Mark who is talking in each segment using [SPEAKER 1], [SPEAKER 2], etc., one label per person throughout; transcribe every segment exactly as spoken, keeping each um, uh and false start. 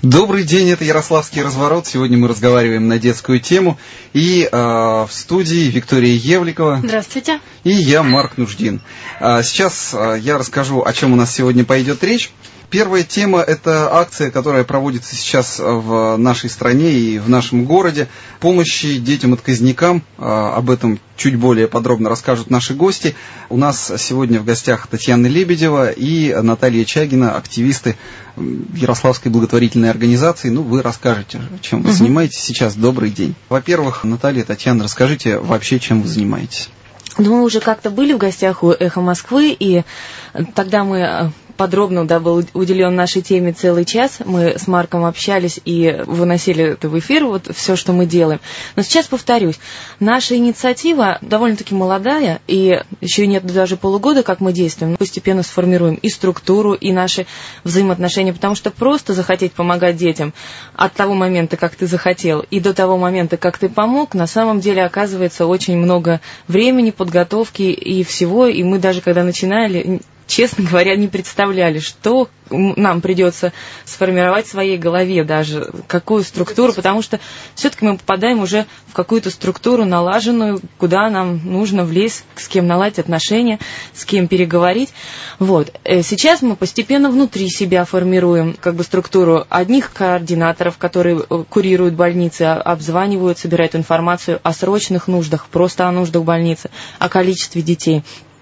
[SPEAKER 1] Добрый день, это Ярославский разворот. Сегодня мы разговариваем на детскую тему. И э, в студии Виктория Евликова.
[SPEAKER 2] Здравствуйте.
[SPEAKER 1] И я, Марк Нуждин. А сейчас э, я расскажу, о чем у нас сегодня пойдет речь. Первая тема – это акция, которая проводится сейчас в нашей стране и в нашем городе. Помощи детям-отказникам. Об этом чуть более подробно расскажут наши гости. У нас сегодня в гостях Татьяна Лебедева и Наталья Чагина, активисты Ярославской благотворительной организации. Ну, вы расскажете, чем вы занимаетесь сейчас. Добрый день. Во-первых, Наталья, Татьяна, расскажите вообще, чем вы занимаетесь.
[SPEAKER 2] Ну, мы уже как-то были в гостях у «Эхо Москвы», и тогда мы... Подробно, да, был уделен нашей теме целый час. Мы с Марком общались и выносили это в эфир, вот все, что мы делаем. Но сейчас повторюсь, наша инициатива довольно-таки молодая, и еще нет даже полугода, как мы действуем. Мы постепенно сформируем и структуру, и наши взаимоотношения, потому что просто захотеть помогать детям от того момента, как ты захотел, и до того момента, как ты помог, на самом деле оказывается очень много времени, подготовки и всего. И мы даже, когда начинали... честно говоря, не представляли, что нам придется сформировать в своей голове даже, какую структуру, потому что все-таки мы попадаем уже в какую-то структуру налаженную, куда нам нужно влезть, с кем наладить отношения, с кем переговорить. Вот. Сейчас мы постепенно внутри себя формируем как бы структуру одних координаторов, которые курируют больницы, обзванивают, собирают информацию о срочных нуждах, просто о нуждах больницы, о количестве детей.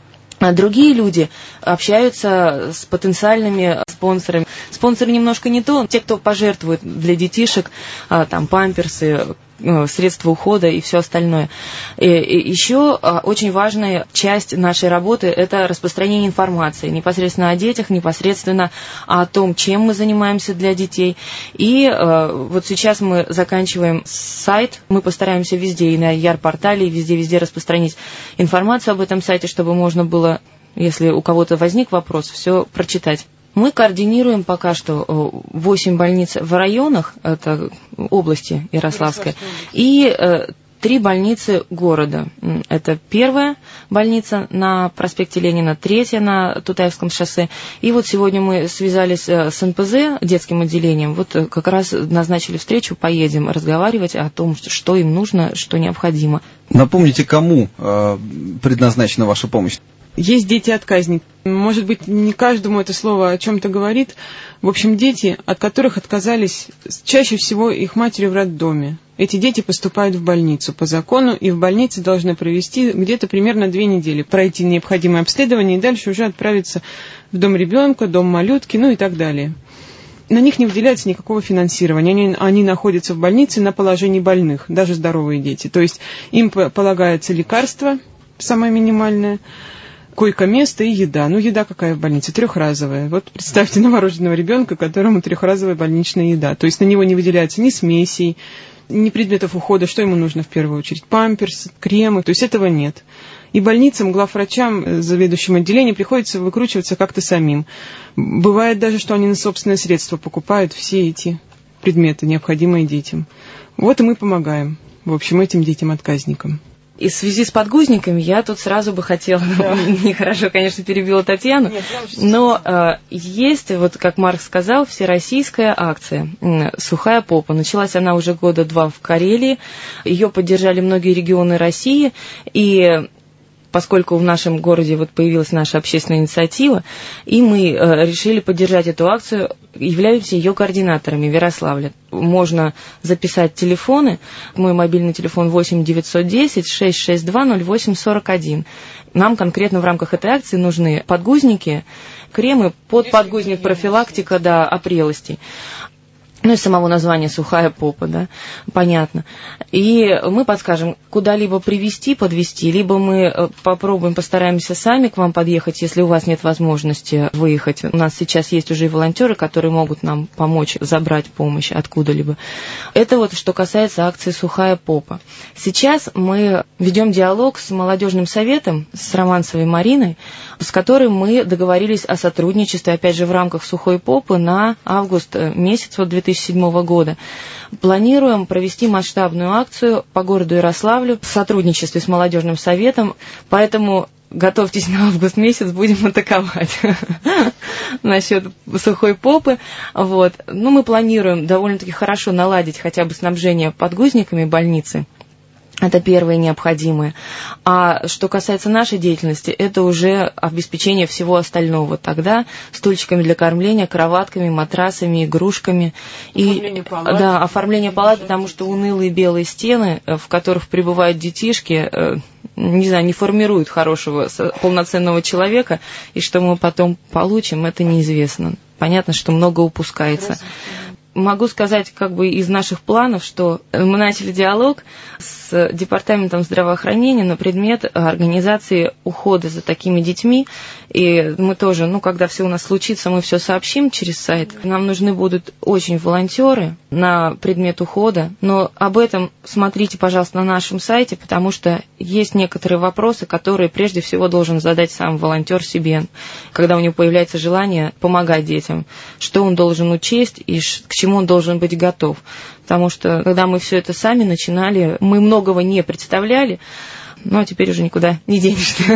[SPEAKER 2] А другие люди общаются с потенциальными спонсорами. Спонсоры немножко не то, те, кто пожертвует для детишек, там, памперсы, средства ухода и все остальное. И еще очень важная часть нашей работы – это распространение информации непосредственно о детях, непосредственно о том, чем мы занимаемся для детей. И вот сейчас мы заканчиваем сайт, мы постараемся везде, и на Яр-портале, и везде-везде распространить информацию об этом сайте, чтобы можно было, если у кого-то возник вопрос, все прочитать. Мы координируем пока что восемь больниц в районах, это области Ярославской, и три больницы города. Это первая больница на проспекте Ленина, третья на Тутаевском шоссе. И вот сегодня мы связались с эн пэ зэ, детским отделением, вот как раз назначили встречу, поедем разговаривать о том, что им нужно, что необходимо.
[SPEAKER 1] Напомните, кому э, предназначена ваша помощь?
[SPEAKER 3] Есть дети-отказники. Может быть, не каждому это слово о чем-то говорит. В общем, дети, от которых отказались чаще всего их матери в роддоме. Эти дети поступают в больницу по закону, и в больнице должны провести где-то примерно две недели, пройти необходимое обследование и дальше уже отправиться в дом ребенка, дом малютки, ну и так далее. На них не выделяется никакого финансирования. Они, они находятся в больнице на положении больных, даже здоровые дети. То есть им полагается лекарство, самое минимальное, койко-место и еда. Ну, еда какая в больнице? Трехразовая. Вот представьте новорожденного ребенка, которому трехразовая больничная еда. То есть на него не выделяется ни смесей, ни предметов ухода. Что ему нужно в первую очередь? Памперс, кремы. То есть этого нет. И больницам, главврачам, заведующим отделением приходится выкручиваться как-то самим. Бывает даже, что они на собственные средства покупают все эти предметы, необходимые детям. Вот и мы помогаем, в общем, этим детям-отказникам.
[SPEAKER 2] И в связи с подгузниками я тут сразу бы хотела, да. Нехорошо, конечно, перебила Татьяну, Нет, но э, есть, вот как Марк сказал, всероссийская акция «Сухая попа». Началась она уже года два в Карелии, ее поддержали многие регионы России, и поскольку в нашем городе вот появилась наша общественная инициатива, и мы э, решили поддержать эту акцию, являемся ее координаторами в Ярославле. Можно записать телефоны. Мой мобильный телефон восемь девятьсот десять шестьсот шестьдесят два ноль восемь сорок один. Нам конкретно в рамках этой акции нужны подгузники, кремы под подгузник, профилактика, да, опрелостей. Ну, из самого названия «Сухая попа», да, понятно. И мы подскажем, куда-либо привезти, подвезти, либо мы попробуем, постараемся сами к вам подъехать, если у вас нет возможности выехать. У нас сейчас есть уже и волонтеры, которые могут нам помочь забрать помощь откуда-либо. Это вот что касается акции «Сухая попа». Сейчас мы ведем диалог с молодежным советом, с Романцевой Мариной, с которой мы договорились о сотрудничестве, опять же, в рамках «Сухой попы» на август месяц две тысячи седьмого года. Планируем провести масштабную акцию по городу Ярославлю в сотрудничестве с молодежным советом, поэтому готовьтесь на август месяц, будем атаковать насчет сухой попы. Вот. Ну, мы планируем довольно-таки хорошо наладить хотя бы снабжение подгузниками больницы. Это первое необходимое. А что касается нашей деятельности, это уже обеспечение всего остального. Тогда стульчиками для кормления, кроватками, матрасами, игрушками.
[SPEAKER 3] Оформление
[SPEAKER 2] и,
[SPEAKER 3] палат.
[SPEAKER 2] Да, оформление палат, потому что унылые белые стены, в которых пребывают детишки, не знаю, не формируют хорошего, полноценного человека. И что мы потом получим, это неизвестно. Понятно, что много упускается. Могу сказать, как бы из наших планов, что мы начали диалог с департаментом здравоохранения на предмет организации ухода за такими детьми. И мы тоже, ну, когда все у нас случится, мы все сообщим через сайт. Нам нужны будут очень волонтеры на предмет ухода. Но об этом смотрите, пожалуйста, на нашем сайте, потому что есть некоторые вопросы, которые прежде всего должен задать сам волонтер себе, когда у него появляется желание помогать детям. Что он должен учесть и к чему он должен быть готов. Потому что, когда мы все это сами начинали, мы многого не представляли, но теперь уже никуда не денешься.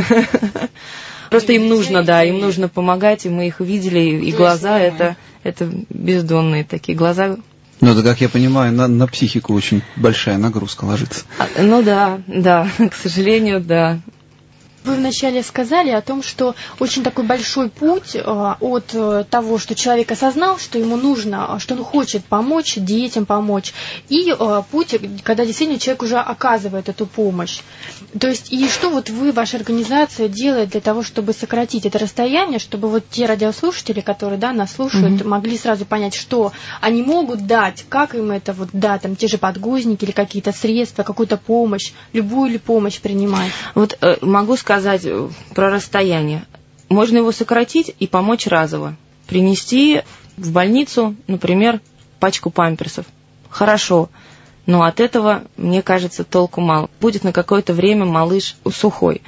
[SPEAKER 2] Просто им нужно, да, им нужно помогать, и мы их видели, и глаза это, это бездонные такие глаза.
[SPEAKER 1] Ну, это, как я понимаю, на, на психику очень большая нагрузка ложится.
[SPEAKER 2] Ну да, да, к сожалению, да.
[SPEAKER 4] Вы вначале сказали о том, что очень такой большой путь от того, что человек осознал, что ему нужно, что он хочет помочь детям, помочь, и путь, когда действительно человек уже оказывает эту помощь. То есть, и что вот вы, ваша организация, делает для того, чтобы сократить это расстояние, чтобы вот те радиослушатели, которые, да, нас слушают, mm-hmm. могли сразу понять, что они могут дать, как им это вот, да, там, те же подгузники или какие-то средства, какую-то помощь, любую ли помощь принимать.
[SPEAKER 2] Вот э, могу сказать, сказать про расстояние. Можно его сократить и помочь разово. Принести в больницу, например, пачку памперсов. Хорошо, но от этого, мне кажется, толку мало. Будет на какое-то время малыш сухой.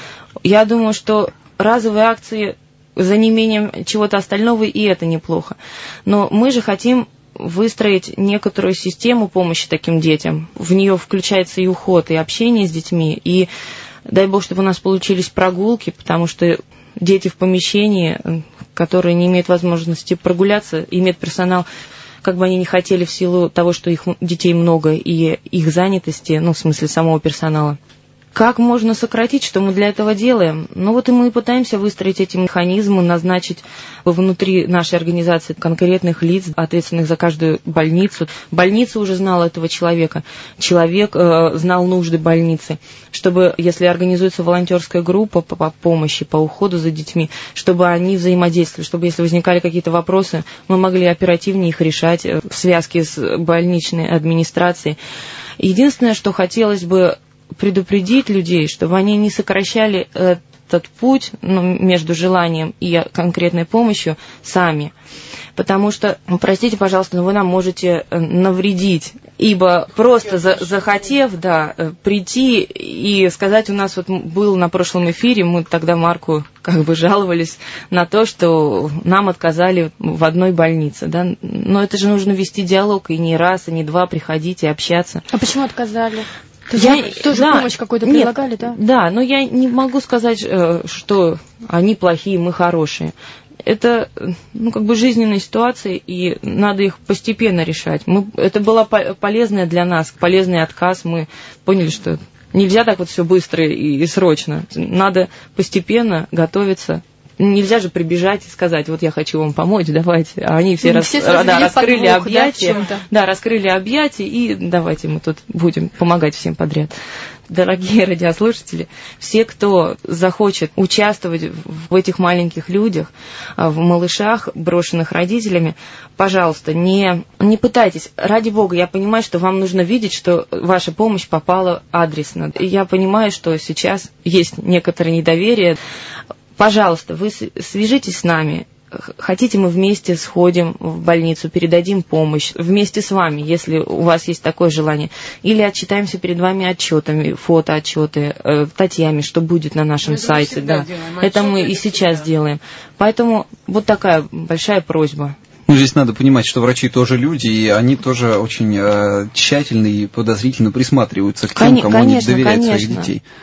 [SPEAKER 2] Я думаю, что разовые акции за неимением чего-то остального, и это неплохо. Но мы же хотим выстроить некоторую систему помощи таким детям. В нее включается и уход, и общение с детьми, и дай бог, чтобы у нас получились прогулки, потому что дети в помещении, которые не имеют возможности прогуляться, и медперсонал, как бы они ни хотели в силу того, что их детей много и их занятости, ну, в смысле самого персонала. Как можно сократить, что мы для этого делаем? Ну вот и мы пытаемся выстроить эти механизмы, назначить внутри нашей организации конкретных лиц, ответственных за каждую больницу. Больница уже знала этого человека, человек э, знал нужды больницы, чтобы, если организуется волонтерская группа по, по помощи, по уходу за детьми, чтобы они взаимодействовали, чтобы если возникали какие-то вопросы, мы могли оперативнее их решать в связке с больничной администрацией. Единственное, что хотелось бы предупредить людей, чтобы они не сокращали этот путь, ну, между желанием и конкретной помощью сами. Потому что, простите, пожалуйста, но вы нам можете навредить. Ибо просто за, захотев, да, прийти и сказать, у нас вот был на прошлом эфире, мы тогда Марку как бы жаловались на то, что нам отказали в одной больнице. Да? Но это же нужно вести диалог, и не раз, и не два приходить и общаться.
[SPEAKER 4] А почему отказали? То
[SPEAKER 2] я,
[SPEAKER 4] есть тоже
[SPEAKER 2] да,
[SPEAKER 4] помощь какую-то предлагали,
[SPEAKER 2] нет,
[SPEAKER 4] да?
[SPEAKER 2] Да, но я не могу сказать, что они плохие, мы хорошие. Это, ну, как бы жизненные ситуации, и надо их постепенно решать. Мы, это было полезное для нас, полезный отказ. Мы поняли, что нельзя так вот все быстро и, и срочно. Надо постепенно готовиться. Нельзя же прибежать и сказать, вот я хочу вам помочь, давайте. А они все,
[SPEAKER 4] ну,
[SPEAKER 2] рас,
[SPEAKER 4] все
[SPEAKER 2] да, раскрыли
[SPEAKER 4] подвох,
[SPEAKER 2] объятия,
[SPEAKER 4] да,
[SPEAKER 2] да, раскрыли объятия, и давайте мы тут будем помогать всем подряд. Дорогие радиослушатели, все, кто захочет участвовать в этих маленьких людях, в малышах, брошенных родителями, пожалуйста, не, не пытайтесь. Ради бога, я понимаю, что вам нужно видеть, что ваша помощь попала адресно. Я понимаю, что сейчас есть некоторое недоверие. Пожалуйста, вы свяжитесь с нами. Хотите, мы вместе сходим в больницу, передадим помощь вместе с вами, если у вас есть такое желание. Или отчитаемся перед вами отчетами, фотоотчеты, э, статьями, что будет на нашем
[SPEAKER 3] это
[SPEAKER 2] сайте. Да. Это мы и сейчас всегда делаем. Поэтому вот такая большая просьба.
[SPEAKER 1] Ну, здесь надо понимать, что врачи тоже люди, и они тоже очень э, тщательно и подозрительно присматриваются к тем, кому
[SPEAKER 2] конечно,
[SPEAKER 1] они доверяют
[SPEAKER 2] конечно.
[SPEAKER 1] своих детей.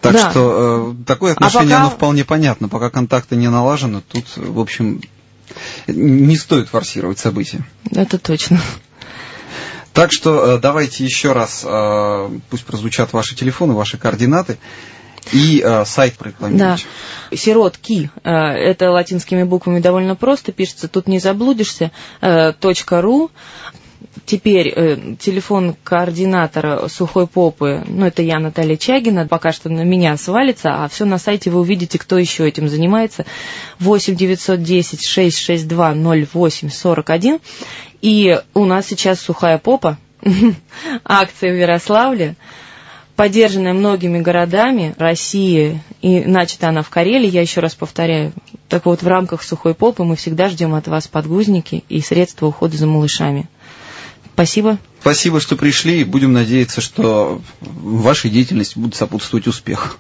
[SPEAKER 1] Так
[SPEAKER 2] Да.
[SPEAKER 1] что э, такое отношение,
[SPEAKER 2] а пока...
[SPEAKER 1] оно вполне понятно. Пока контакты не налажены, тут, в общем, не стоит форсировать события.
[SPEAKER 2] Это точно.
[SPEAKER 1] Так что э, давайте еще раз, э, пусть прозвучат ваши телефоны, ваши координаты и э, сайт прорекламируйте.
[SPEAKER 2] Да. Сиротки. Э, это латинскими буквами довольно просто пишется, тут не заблудишься. Э, .ру. Теперь э, телефон координатора Сухой Попы, ну, это я, Наталья Чагина, пока что на меня свалится, а все на сайте вы увидите, кто еще этим занимается. восемь девятьсот десять шестьсот шестьдесят два ноль восемь сорок один. И у нас сейчас Сухая Попа, акция в Ярославле, поддержанная многими городами России, и начата она в Карелии, я еще раз повторяю. Так вот, в рамках Сухой Попы мы всегда ждем от вас подгузники и средства ухода за малышами. Спасибо.
[SPEAKER 1] Спасибо, что пришли. Будем надеяться, что вашей деятельности будет сопутствовать успех.